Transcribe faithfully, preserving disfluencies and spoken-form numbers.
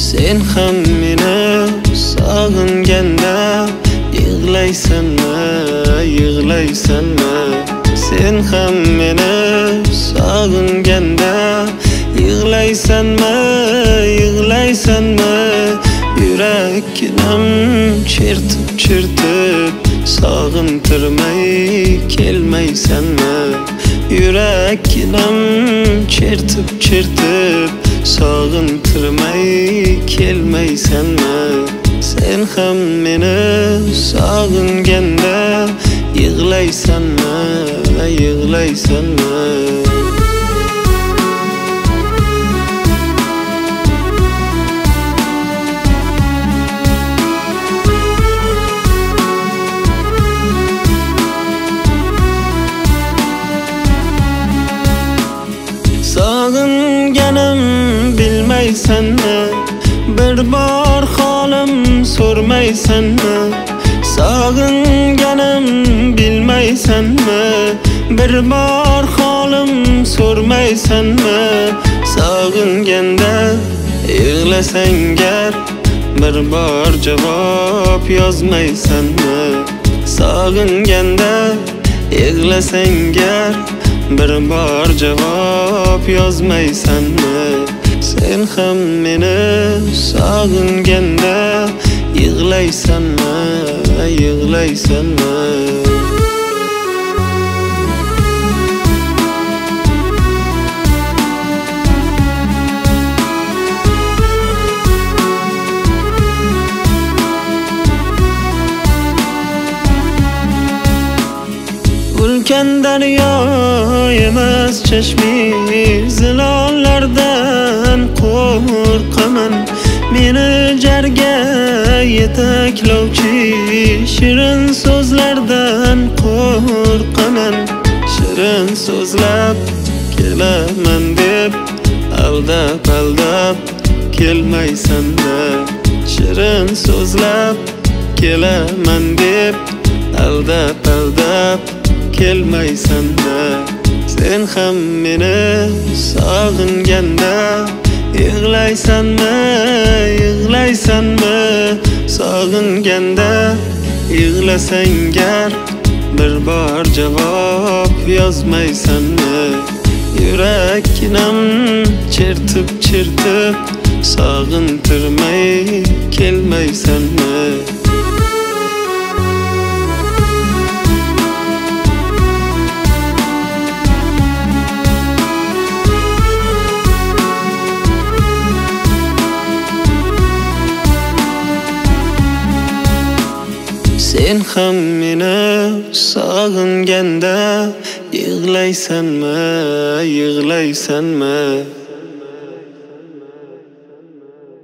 Sen ham meni sog'inganda yig'laysanmi, yig'laysanmi? Sen ham meni sog'inganda yig'laysanmi, yig'laysanmi? Yurakkinam chertib chertib sog'intirmay kelmaysanmi? Yurakkinam chertib chertib sog'intirmay kelmaysanmi? Sen ham meni sog'inganda yig'laysanmi, yig'laysanmi? Sog'inganim bilmaysanmi? Bir bor holim so'rmaysanmi? Sog'inganim bilmaysanmi? Bir bor holim so'rmaysanmi? Sog'inganda yig'lasang gar bir bor javob yozmaysanmi? Sog'inganda yig'lasang gar bir bor javob yozmaysanmi? Sen ham meni sog'inganda yig'laysanmi, yig'laysanmi? Ulkan daryo emas chashmi zilonlardan qo'rqaman. Meni jarga yetaklovchi shirin so'zlardan qo'rqaman. Shirin so'zlab kelaman deb aldab aldab kelmaysan-da. Shirin so'zlab kelaman deb aldab aldab kelmaysan-da. Sen ham meni sog'inganda yig'laysanmi, yig'laysanmi? Sog'inganda yig'lasang gar bir bor javob yozmaysanmi? Yurakkinam chertib chertib sog'intirmay kelmaysanmi? Sen ham meni sog'inganda yig'laysanmi, yig'laysanmi?